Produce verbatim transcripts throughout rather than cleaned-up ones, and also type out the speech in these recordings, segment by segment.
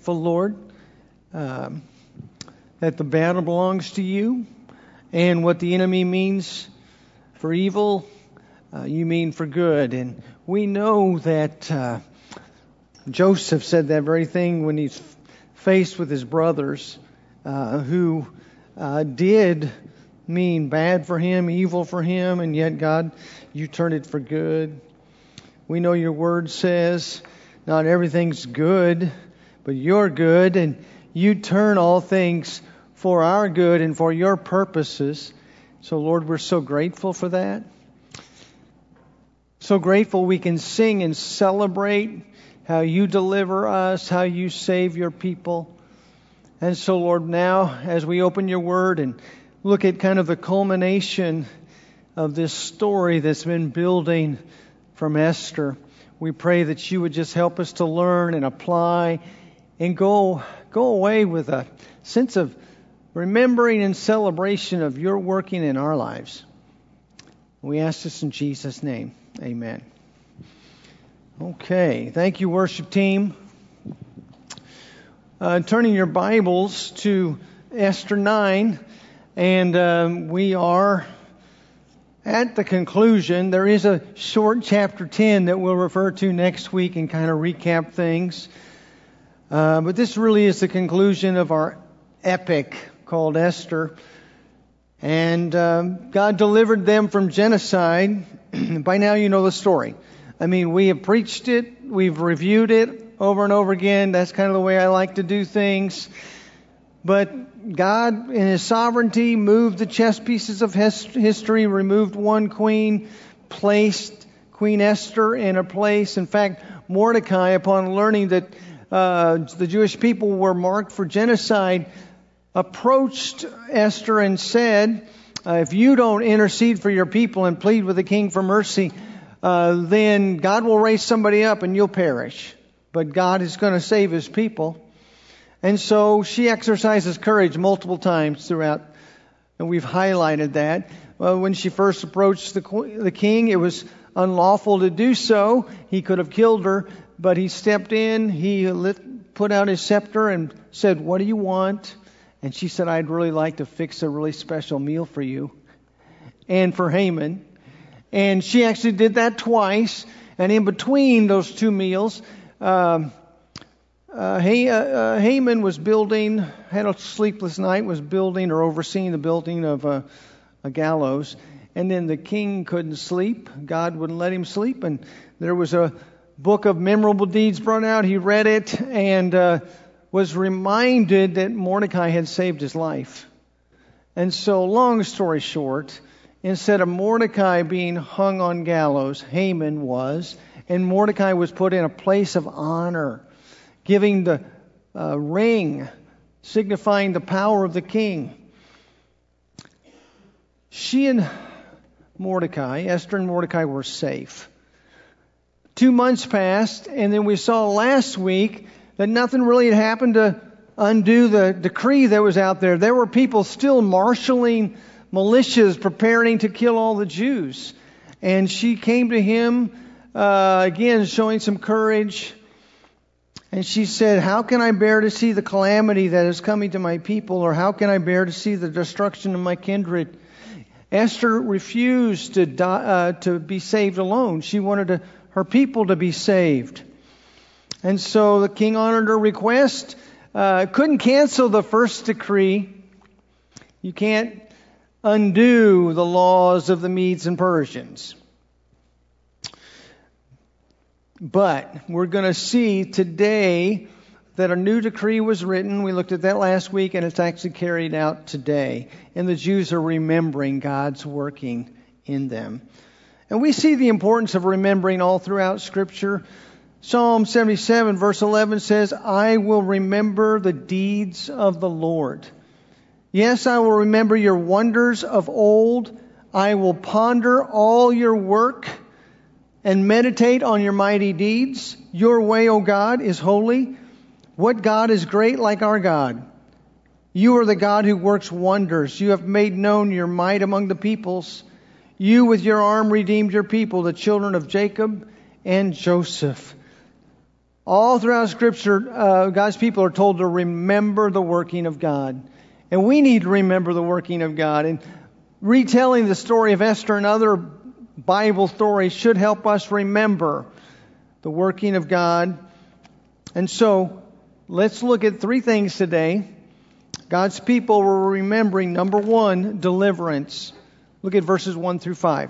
grateful, Lord, um, that the battle belongs to you, and what the enemy means for evil, uh, you mean for good. And we know that uh, Joseph said that very thing when he's faced with his brothers uh, who uh, did mean bad for him, evil for him, and yet, God, you turned it for good. We know your word says not everything's good, but you're good, and you turn all things for our good and for your purposes. So, Lord, we're so grateful for that. So grateful we can sing and celebrate how you deliver us, how you save your people. And so, Lord, now as we open your word and look at kind of the culmination of this story that's been building from Esther, we pray that you would just help us to learn and apply and go, go away with a sense of remembering and celebration of your working in our lives. We ask this in Jesus' name. Amen. Okay. Thank you, worship team. Uh, turning your Bibles to Esther nine, and um, we are at the conclusion. There is a short chapter ten that we'll refer to next week and kind of recap things. Uh, but this really is the conclusion of our epic called Esther. And um, God delivered them from genocide. By now you know the story. I mean, we have preached it. We've reviewed it over and over again. That's kind of the way I like to do things. But God, in His sovereignty, moved the chess pieces of history, removed one queen, placed Queen Esther in a place. In fact, Mordecai, upon learning that uh, the Jewish people were marked for genocide, approached Esther and said, uh, if you don't intercede for your people and plead with the king for mercy, uh, then God will raise somebody up and you'll perish. But God is going to save His people. And so she exercises courage multiple times throughout, and we've highlighted that. Well, when she first approached the, the king, it was unlawful to do so. He could have killed her, but he stepped in, he lit, put out his scepter and said, what do you want? And she said, I'd really like to fix a really special meal for you and for Haman. And she actually did that twice. And in between those two meals, um, uh, Hay, uh, Haman was building, had a sleepless night, was building or overseeing the building of a, a gallows. And then the king couldn't sleep. God wouldn't let him sleep. And there was a book of memorable deeds brought out. He read it and uh, was reminded that Mordecai had saved his life. And so, long story short, instead of Mordecai being hung on gallows, Haman was, and Mordecai was put in a place of honor, giving the uh, ring, signifying the power of the king. She and Mordecai, Esther and Mordecai, were safe. Two months passed, and then we saw last week that nothing really had happened to undo the decree that was out there. There were people still marshaling militias, preparing to kill all the Jews. And she came to him, uh, again, showing some courage. And she said, how can I bear to see the calamity that is coming to my people? Or how can I bear to see the destruction of my kindred? Esther refused to die, uh, to be saved alone. She wanted to, her people to be saved. And so the king honored her request. Uh, couldn't cancel the first decree. You can't undo the laws of the Medes and Persians. But we're going to see today that a new decree was written. We looked at that last week, and it's actually carried out today. And the Jews are remembering God's working in them. And we see the importance of remembering all throughout Scripture. Psalm seventy-seven verse eleven says, I will remember the deeds of the Lord. Yes, I will remember your wonders of old. I will ponder all your work and meditate on your mighty deeds. Your way, O God, is holy. What God is great like our God? You are the God who works wonders. You have made known your might among the peoples. You with your arm redeemed your people, the children of Jacob and Joseph. All throughout Scripture, uh, God's people are told to remember the working of God. And we need to remember the working of God. And retelling the story of Esther and other Bible stories should help us remember the working of God. And so, let's look at three things today. God's people were remembering, number one, deliverance. Look at verses one through five.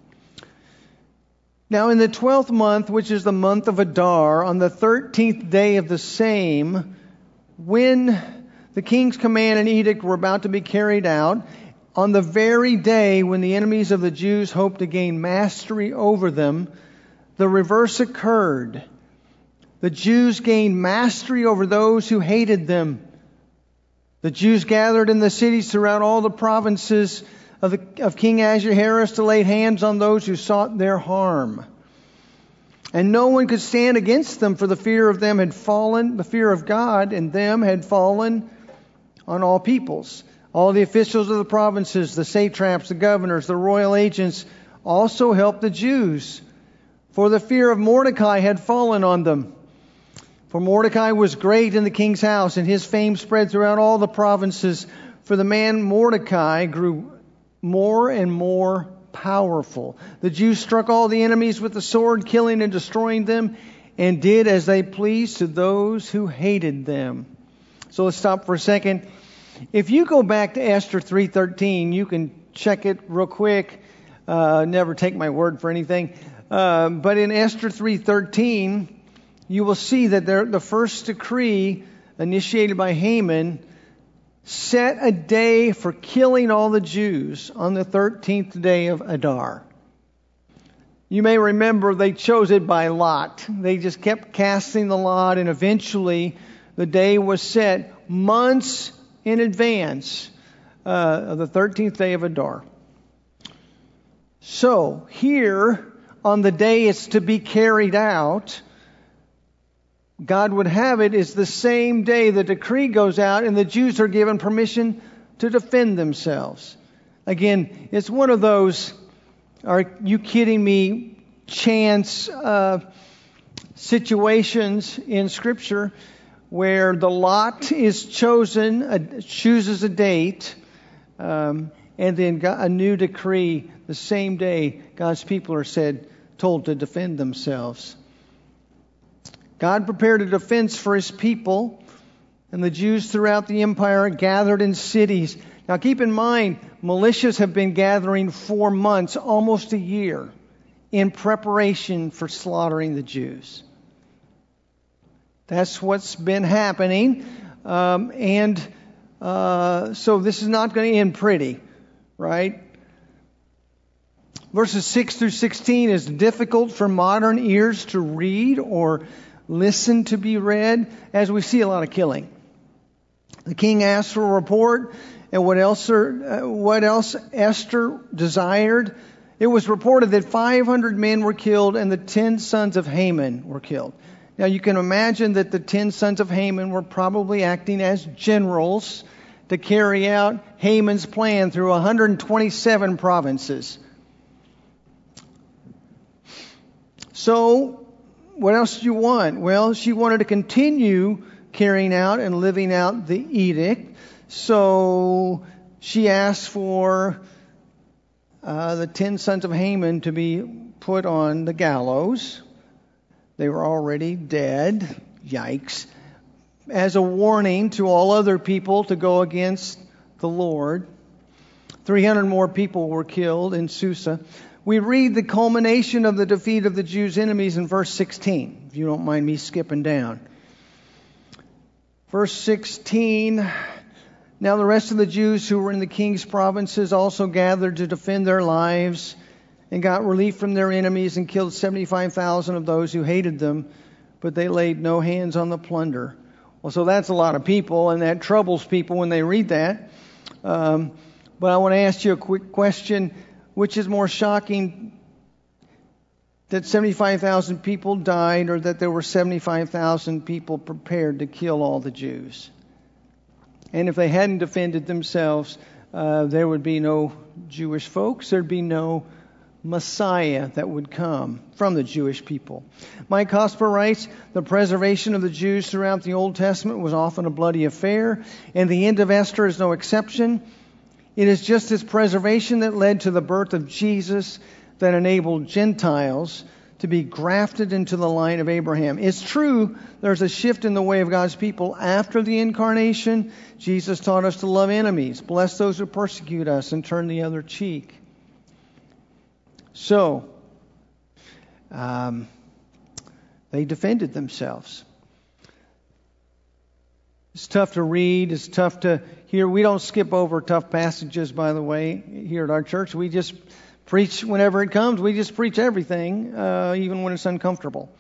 Now in the twelfth month, which is the month of Adar, on the thirteenth day of the same, when the king's command and edict were about to be carried out, on the very day when the enemies of the Jews hoped to gain mastery over them, the reverse occurred. The Jews gained mastery over those who hated them. The Jews gathered in the cities throughout all the provinces of, the, of King Ahasuerus to lay hands on those who sought their harm. And no one could stand against them, for the fear of them had fallen, the fear of God in them had fallen on all peoples. All the officials of the provinces, the satraps, the governors, the royal agents also helped the Jews, for the fear of Mordecai had fallen on them. For Mordecai was great in the king's house, and his fame spread throughout all the provinces. For the man Mordecai grew more and more powerful. The Jews struck all the enemies with the sword, killing and destroying them, and did as they pleased to those who hated them. So let's stop for a second. If you go back to Esther three thirteen, you can check it real quick. Uh, never take my word for anything. Uh, but in Esther three thirteen, you will see that there, the first decree initiated by Haman set a day for killing all the Jews on the thirteenth day of Adar. You may remember they chose it by lot. They just kept casting the lot, and eventually the day was set months in advance uh, of the thirteenth day of Adar. So here, on the day it's to be carried out, God would have it is the same day the decree goes out and the Jews are given permission to defend themselves. Again, it's one of those, are you kidding me, chance uh, situations in Scripture where the lot is chosen, uh, chooses a date, um, and then a new decree the same day God's people are said, told to defend themselves. God prepared a defense for His people, and the Jews throughout the empire gathered in cities. Now keep in mind, militias have been gathering for months, almost a year, in preparation for slaughtering the Jews. That's what's been happening. Um, and uh, so this is not going to end pretty, right? Verses six through sixteen is difficult for modern ears to read or listen to be read, as we see a lot of killing. The king asked for a report, and what else, uh, what else Esther desired. It was reported that five hundred men were killed and the ten sons of Haman were killed. Now you can imagine that the ten sons of Haman were probably acting as generals to carry out Haman's plan through one hundred twenty-seven provinces. So, what else do you want? Well, she wanted to continue carrying out and living out the edict. So she asked for uh, the ten sons of Haman to be put on the gallows. They were already dead. Yikes. As a warning to all other people to go against the Lord. three hundred more people were killed in Susa. We read the culmination of the defeat of the Jews' enemies in verse sixteen, if you don't mind me skipping down. Verse sixteen, now the rest of the Jews who were in the king's provinces also gathered to defend their lives and got relief from their enemies and killed seventy-five thousand of those who hated them, but they laid no hands on the plunder. Well, so that's a lot of people, and that troubles people when they read that. Um, but I want to ask you a quick question. Which is more shocking, that seventy-five thousand people died or that there were seventy-five thousand people prepared to kill all the Jews? And if they hadn't defended themselves, uh, there would be no Jewish folks. There'd be no Messiah that would come from the Jewish people. Mike Hosper writes, the preservation of the Jews throughout the Old Testament was often a bloody affair, and the end of Esther is no exception. It is just this preservation that led to the birth of Jesus that enabled Gentiles to be grafted into the line of Abraham. It's true, there's a shift in the way of God's people after the incarnation. Jesus taught us to love enemies, bless those who persecute us, and turn the other cheek. So, um, they defended themselves. It's tough to read. It's tough to hear. We don't skip over tough passages, by the way, here at our church. We just preach whenever it comes. We just preach everything, uh, even when it's uncomfortable.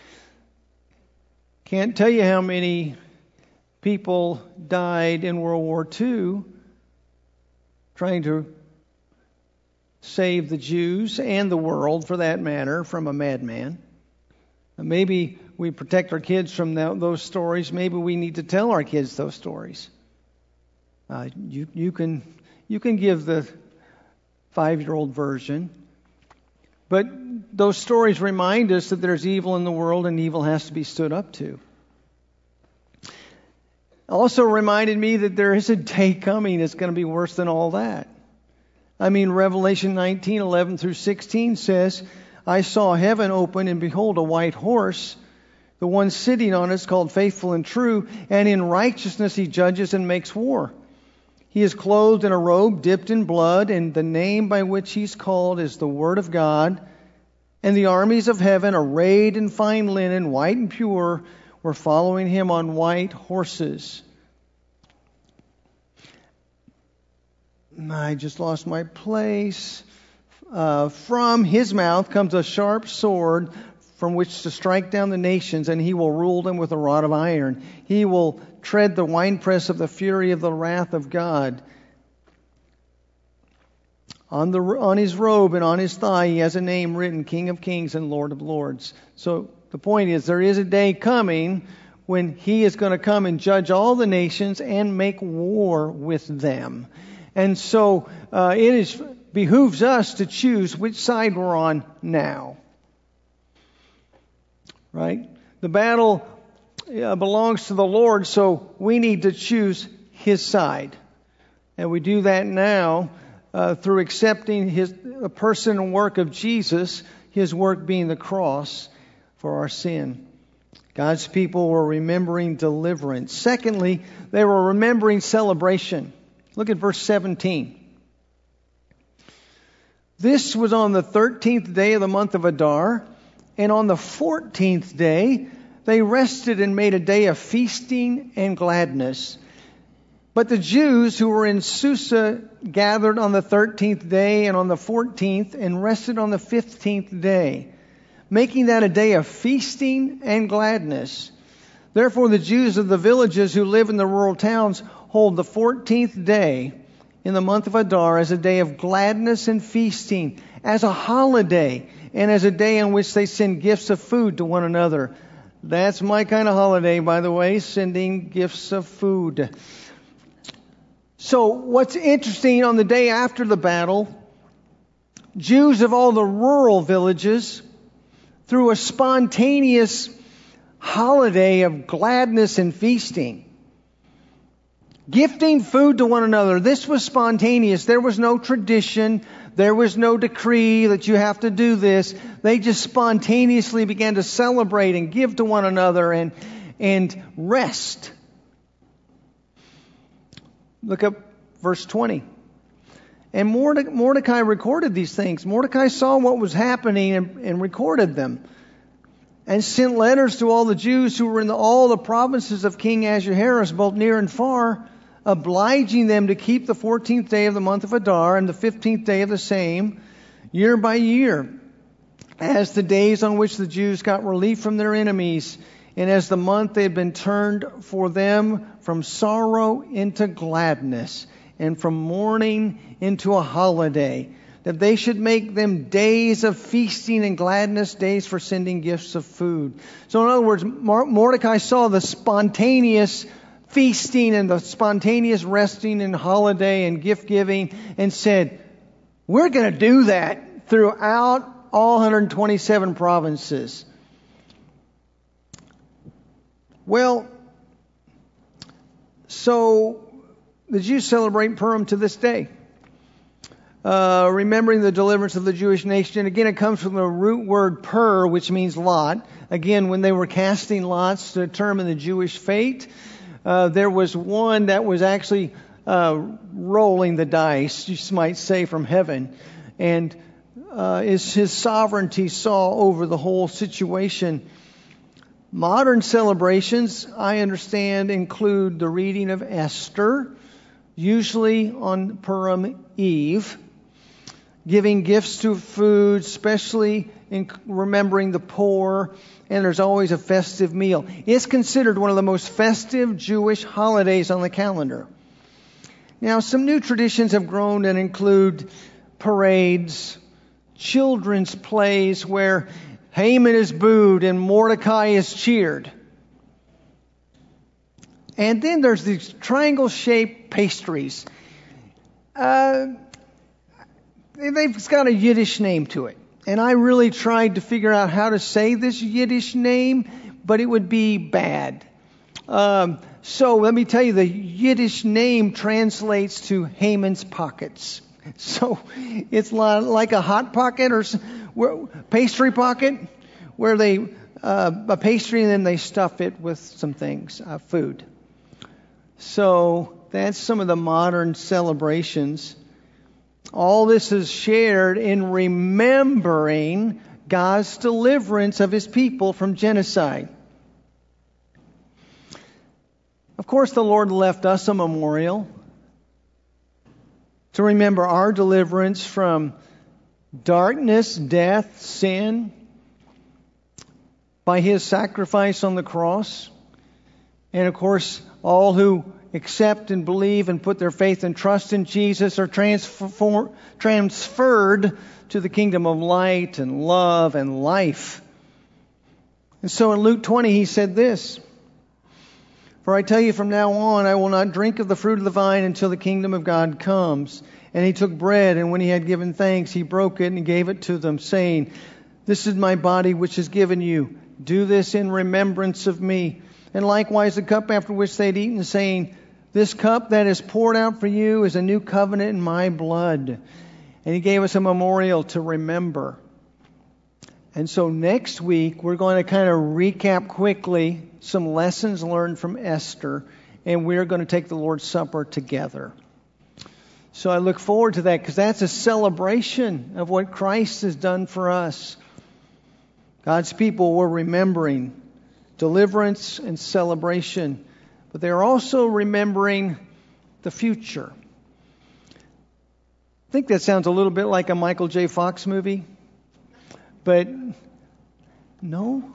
Can't tell you how many people died in World War Two trying to save the Jews and the world, for that matter, from a madman. Maybe we protect our kids from the, those stories. Maybe we need to tell our kids those stories. Uh, you, you can you can give the five-year-old version, but those stories remind us that there's evil in the world and evil has to be stood up to. Also reminded me that there is a day coming that's going to be worse than all that. I mean, Revelation nineteen, eleven through sixteen says, I saw heaven open, and behold, a white horse. The one sitting on it is called Faithful and True, and in righteousness he judges and makes war. He is clothed in a robe dipped in blood, and the name by which he's called is the Word of God. And the armies of heaven, arrayed in fine linen, white and pure, were following him on white horses. I just lost my place. Uh, from his mouth comes a sharp sword from which to strike down the nations, and he will rule them with a rod of iron. He will tread the winepress of the fury of the wrath of God. On the on his robe and on his thigh he has a name written, King of Kings and Lord of Lords. So the point is, there is a day coming when he is going to come and judge all the nations and make war with them. And so uh, it is behooves us to choose which side we're on now. Right? The battle uh, belongs to the Lord, so we need to choose his side. And we do that now uh, through accepting his the person and work of Jesus, his work being the cross for our sin. God's people were remembering deliverance. Secondly, they were remembering celebration. Look at verse seventeen. This was on the thirteenth day of the month of Adar, and on the fourteenth day they rested and made a day of feasting and gladness. But the Jews who were in Susa gathered on the thirteenth day and on the fourteenth, and rested on the fifteenth day, making that a day of feasting and gladness. Therefore the Jews of the villages who live in the rural towns hold the fourteenth day in the month of Adar as a day of gladness and feasting, as a holiday, and as a day on which they send gifts of food to one another. That's my kind of holiday, by the way, sending gifts of food. So what's interesting, on the day after the battle, Jews of all the rural villages, through a spontaneous holiday of gladness and feasting, gifting food to one another. This was spontaneous. There was no tradition. There was no decree that you have to do this. They just spontaneously began to celebrate and give to one another and, and rest. Look up verse twenty. And Mordecai recorded these things. Mordecai saw what was happening and, and recorded them, and sent letters to all the Jews who were in the, all the provinces of King Ahasuerus, both near and far, obliging them to keep the fourteenth day of the month of Adar and the fifteenth day of the same, year by year, as the days on which the Jews got relief from their enemies, and as the month they had been turned for them from sorrow into gladness, and from mourning into a holiday, that they should make them days of feasting and gladness, days for sending gifts of food. So in other words, Mordecai saw the spontaneous feasting and the spontaneous resting and holiday and gift giving, and said, we're going to do that throughout all one hundred twenty-seven provinces. Well, so the Jews celebrate Purim to this day. Uh, remembering the deliverance of the Jewish nation. And again, it comes from the root word pur, which means lot. Again, when they were casting lots to determine the Jewish fate, uh, there was one that was actually uh, rolling the dice, you might say, from heaven. And uh, is his sovereignty saw over the whole situation. Modern celebrations, I understand, include the reading of Esther, usually on Purim Eve, giving gifts to food, especially in remembering the poor, and there's always a festive meal. It's considered one of the most festive Jewish holidays on the calendar. Now, some new traditions have grown and include parades, children's plays where Haman is booed and Mordecai is cheered. And then there's these triangle-shaped pastries. Uh, they've got a Yiddish name to it. And I really tried to figure out how to say this Yiddish name, but it would be bad. Um, so let me tell you, the Yiddish name translates to Haman's pockets. So it's like a hot pocket or pastry pocket where they, uh, a pastry and then they stuff it with some things, uh, food. So that's some of the modern celebrations. All this is shared in remembering God's deliverance of His people from genocide. Of course, the Lord left us a memorial to remember our deliverance from darkness, death, sin, by His sacrifice on the cross. And of course, all who accept and believe and put their faith and trust in Jesus are transform, transferred to the kingdom of light and love and life. And so in Luke twenty, He said this, "For I tell you from now on, I will not drink of the fruit of the vine until the kingdom of God comes." And He took bread, and when He had given thanks, He broke it and gave it to them, saying, "This is my body which is given you. Do this in remembrance of me." And likewise the cup after which they had eaten, saying, "This cup that is poured out for you is a new covenant in my blood." And He gave us a memorial to remember. And so next week, we're going to kind of recap quickly some lessons learned from Esther, and we're going to take the Lord's Supper together. So I look forward to that, because that's a celebration of what Christ has done for us. God's people were remembering deliverance and celebration, but they're also remembering the future. I think that sounds a little bit like a Michael J. Fox movie, but no.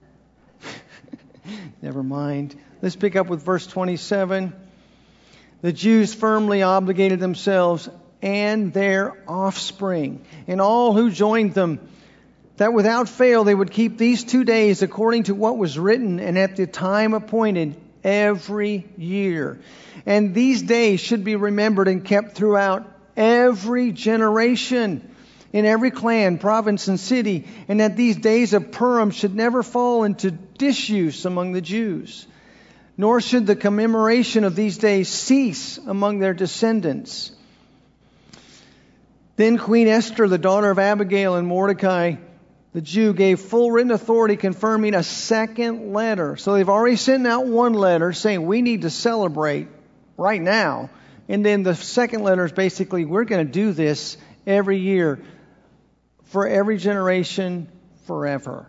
Never mind. Let's pick up with verse twenty-seven. The Jews firmly obligated themselves and their offspring and all who joined them, that without fail they would keep these two days according to what was written and at the time appointed every year. And these days should be remembered and kept throughout every generation, in every clan, province, and city, and that these days of Purim should never fall into disuse among the Jews. Nor should the commemoration of these days cease among their descendants. Then Queen Esther, the daughter of Abigail, and Mordecai, the Jew, gave full written authority confirming a second letter. So they've already sent out one letter saying we need to celebrate right now. And then the second letter is basically we're going to do this every year for every generation forever.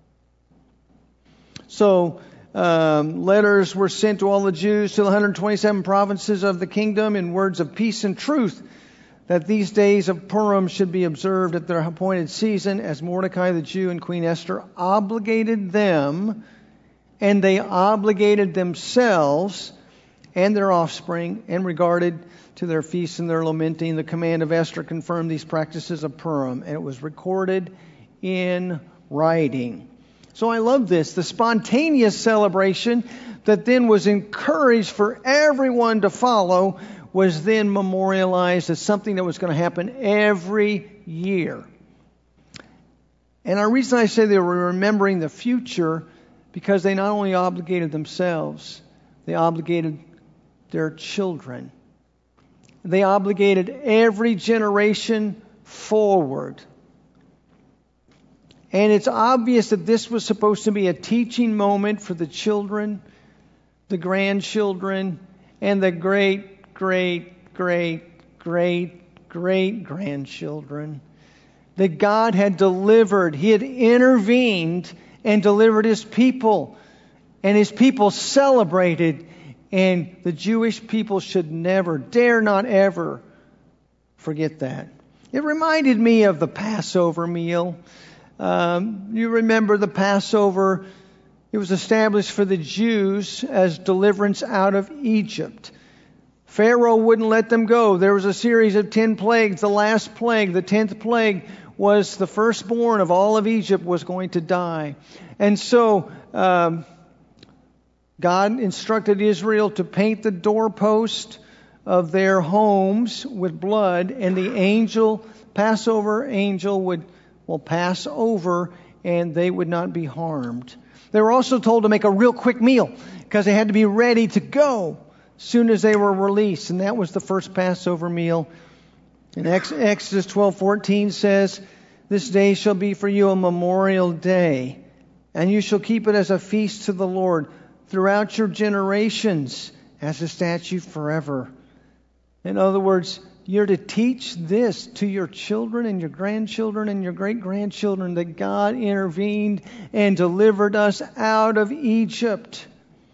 So um, letters were sent to all the Jews to the one hundred twenty-seven provinces of the kingdom in words of peace and truth, that these days of Purim should be observed at their appointed season, as Mordecai the Jew and Queen Esther obligated them, and they obligated themselves and their offspring, and regarded to their feasts and their lamenting. The command of Esther confirmed these practices of Purim, and it was recorded in writing. So I love this. The spontaneous celebration that then was encouraged for everyone to follow was then memorialized as something that was going to happen every year. And the reason I say they were remembering the future, because they not only obligated themselves, they obligated their children. They obligated every generation forward. And it's obvious that this was supposed to be a teaching moment for the children, the grandchildren, and the great, great, great, great, great grandchildren. That God had delivered, He had intervened and delivered His people. And His people celebrated. And the Jewish people should never, dare not ever forget that. It reminded me of the Passover meal. Um, you remember the Passover, it was established for the Jews as deliverance out of Egypt. Pharaoh wouldn't let them go. There was a series of ten plagues. The last plague, the tenth plague, was the firstborn of all of Egypt was going to die. And so um, God instructed Israel to paint the doorpost of their homes with blood, and the angel, Passover angel, would will pass over, and they would not be harmed. They were also told to make a real quick meal because they had to be ready to go as soon as they were released, and that was the first Passover meal. And Exodus twelve fourteen says, "This day shall be for you a memorial day, and you shall keep it as a feast to the Lord throughout your generations as a statute forever." In other words, you're to teach this to your children and your grandchildren and your great-grandchildren, that God intervened and delivered us out of Egypt.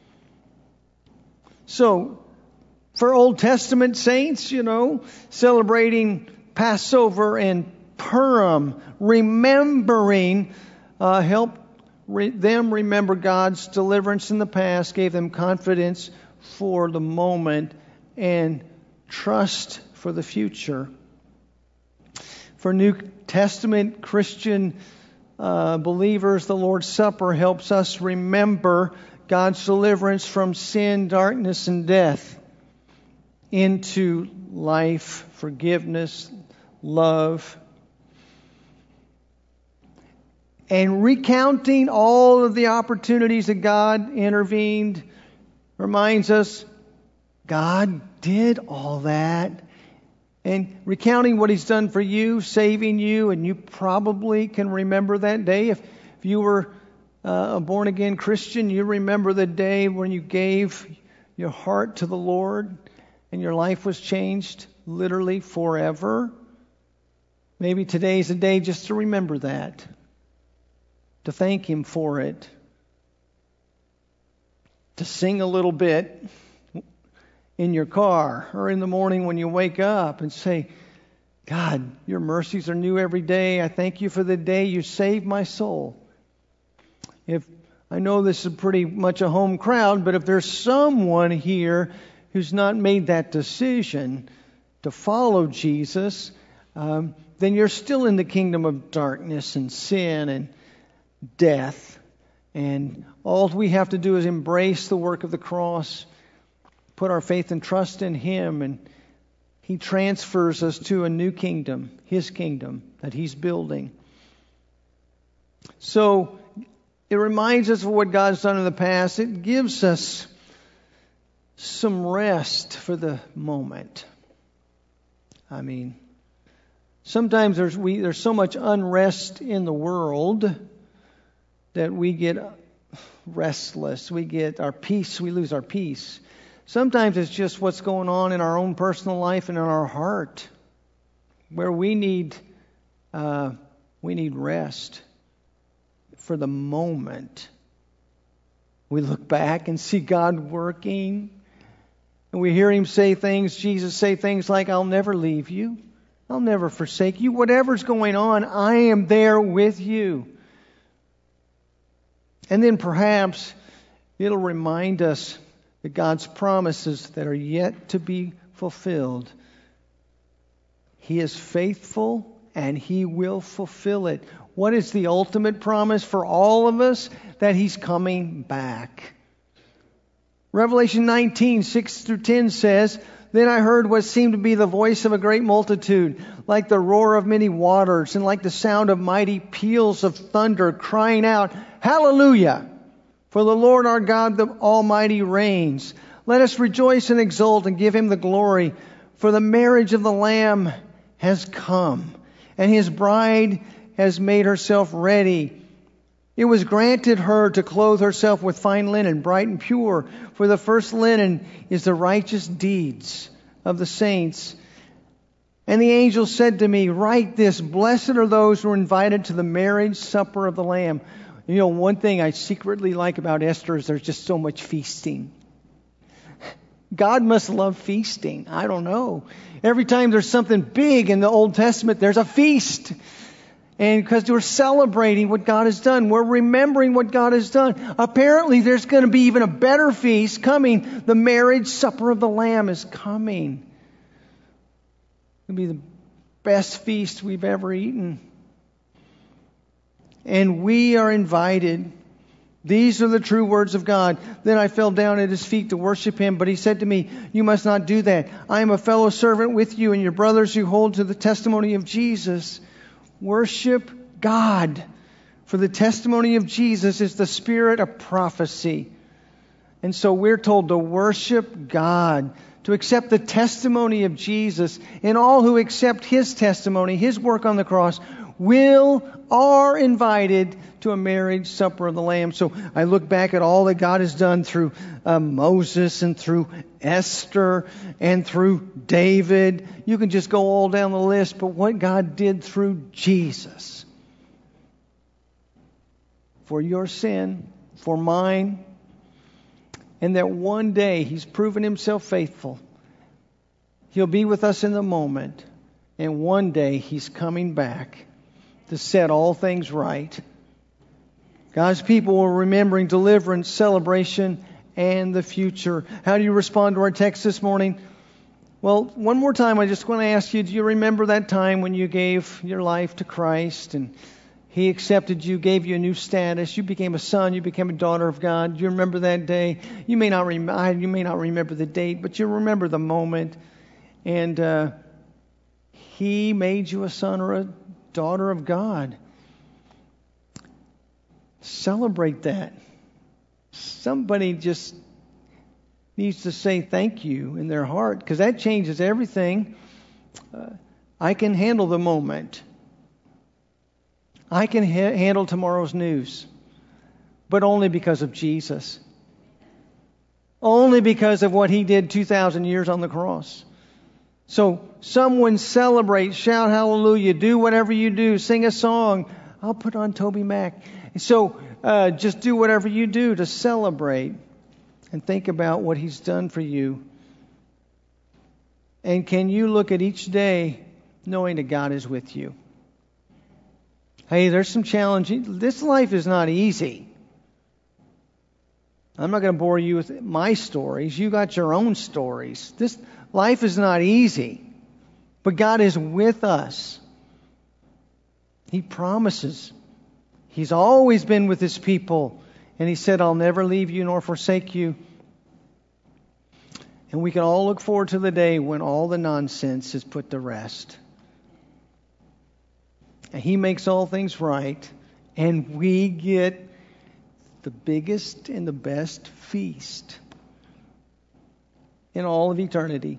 So, for Old Testament saints, you know, celebrating Passover and Purim, remembering, uh, helped re- them remember God's deliverance in the past, gave them confidence for the moment and trust for the future. For New Testament Christian uh, believers, the Lord's Supper helps us remember God's deliverance from sin, darkness, and death into life, forgiveness, love. And recounting all of the opportunities that God intervened reminds us God did all that. And recounting what He's done for you, saving you, and you probably can remember that day. If, if you were uh, a born-again Christian, you remember the day when you gave your heart to the Lord and your life was changed literally forever. Maybe today's a day just to remember that, to thank Him for it, to sing a little bit in your car or in the morning when you wake up and say, God, your mercies are new every day. I thank you for the day you saved my soul. If I know this is pretty much a home crowd, but if there's someone here who's not made that decision to follow Jesus, um, then you're still in the kingdom of darkness and sin and death. And all we have to do is embrace the work of the cross, put our faith and trust in Him, and He transfers us to a new kingdom, His kingdom that He's building. So it reminds us of what God's done in the past. It gives us some rest for the moment. I mean, sometimes there's we there's so much unrest in the world that we get restless. We get our peace. We lose our peace. Sometimes it's just what's going on in our own personal life and in our heart, where we need uh, we need rest for the moment. We look back and see God working, and we hear Him say things, Jesus say things like, "I'll never leave you. I'll never forsake you. Whatever's going on, I am there with you." And then perhaps it'll remind us that God's promises that are yet to be fulfilled, He is faithful and He will fulfill it. What is the ultimate promise for all of us? That He's coming back. Revelation nineteen, six through ten says, Then I heard what seemed to be the voice of a great multitude, like the roar of many waters, and like the sound of mighty peals of thunder, crying out, Hallelujah! For the Lord our God, the Almighty, reigns. Let us rejoice and exult and give him the glory, for the marriage of the Lamb has come, and his bride has made herself ready. It was granted her to clothe herself with fine linen, bright and pure, for the first linen is the righteous deeds of the saints. And the angel said to me, Write this, blessed are those who are invited to the marriage supper of the Lamb. You know, one thing I secretly like about Esther is there's just so much feasting. God must love feasting. I don't know. Every time there's something big in the Old Testament, there's a feast. And because we're celebrating what God has done, we're remembering what God has done. Apparently, there's going to be even a better feast coming. The marriage supper of the Lamb is coming. It'll be the best feast we've ever eaten. And we are invited. These are the true words of God. Then I fell down at his feet to worship him. But he said to me, You must not do that. I am a fellow servant with you and your brothers who hold to the testimony of Jesus. Worship God. For the testimony of Jesus is the spirit of prophecy. And so we're told to worship God, to accept the testimony of Jesus. And all who accept his testimony, his work on the cross, will, are invited to a marriage supper of the Lamb. So I look back at all that God has done through uh, Moses and through Esther and through David. You can just go all down the list, but what God did through Jesus. For your sin, for mine, and that one day he's proven himself faithful. He'll be with us in the moment, and one day he's coming back to set all things right. God's people are remembering deliverance, celebration, and the future. How do you respond to our text this morning? Well, one more time, I just want to ask you, do you remember that time when you gave your life to Christ and he accepted you, gave you a new status, you became a son, you became a daughter of God? Do you remember that day? You may not, rem- you may not remember the date, but you remember the moment. And uh, he made you a son or a daughter of God. Celebrate that. Somebody just needs to say thank you in their heart, because that changes everything. Uh, I can handle the moment. I can ha- handle tomorrow's news, but only because of Jesus. Only because of what he did two thousand years on the cross. So someone celebrate, shout hallelujah, do whatever you do, sing a song. I'll put on Toby Mac. So uh, just do whatever you do to celebrate and think about what he's done for you. And can you look at each day knowing that God is with you? Hey, there's some challenges. This life is not easy. I'm not going to bore you with my stories. You got your own stories. This life is not easy, but God is with us. He promises. He's always been with his people. And he said, I'll never leave you nor forsake you. And we can all look forward to the day when all the nonsense is put to rest. And he makes all things right. And we get the biggest and the best feast in all of eternity.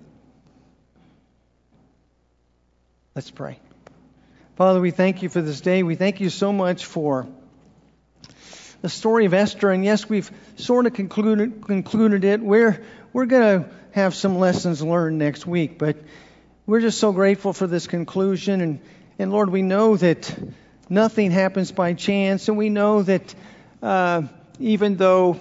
Let's pray. Father, we thank you for this day. We thank you so much for the story of Esther. And yes, we've sort of concluded concluded it. We're, we're going to have some lessons learned next week. But we're just so grateful for this conclusion. And, and Lord, we know that nothing happens by chance. And we know that uh, even though,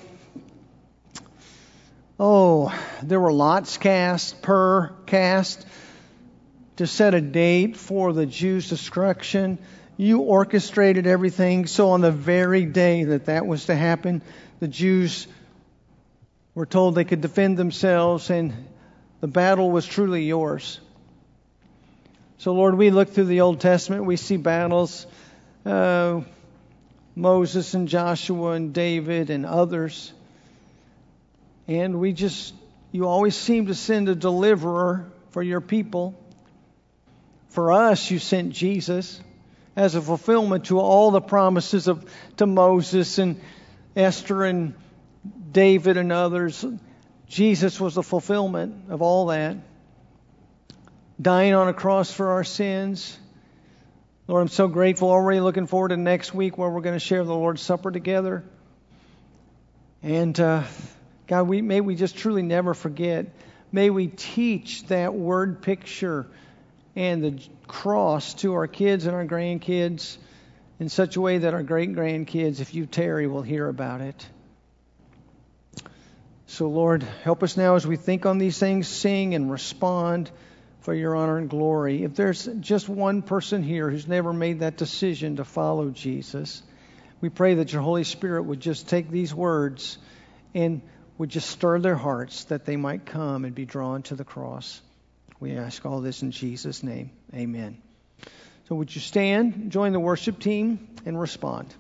oh, there were lots cast, per cast, to set a date for the Jews' destruction, you orchestrated everything. So on the very day that that was to happen, the Jews were told they could defend themselves, and the battle was truly yours. So Lord, we look through the Old Testament, we see battles, uh, Moses and Joshua and David and others, and we just you always seem to send a deliverer for your people. For us, you sent Jesus as a fulfillment to all the promises of to Moses and Esther and David and others. Jesus was the fulfillment of all that. Dying on a cross for our sins. Lord, I'm so grateful. Already looking forward to next week where we're going to share the Lord's Supper together. And uh, God, we, may we just truly never forget. May we teach that word picture and the cross to our kids and our grandkids in such a way that our great-grandkids, if you tarry, will hear about it. So, Lord, help us now as we think on these things, sing and respond for your honor and glory. If there's just one person here who's never made that decision to follow Jesus, we pray that your Holy Spirit would just take these words and would just stir their hearts that they might come and be drawn to the cross. We ask all this in Jesus' name. Amen. So would you stand, join the worship team, and respond?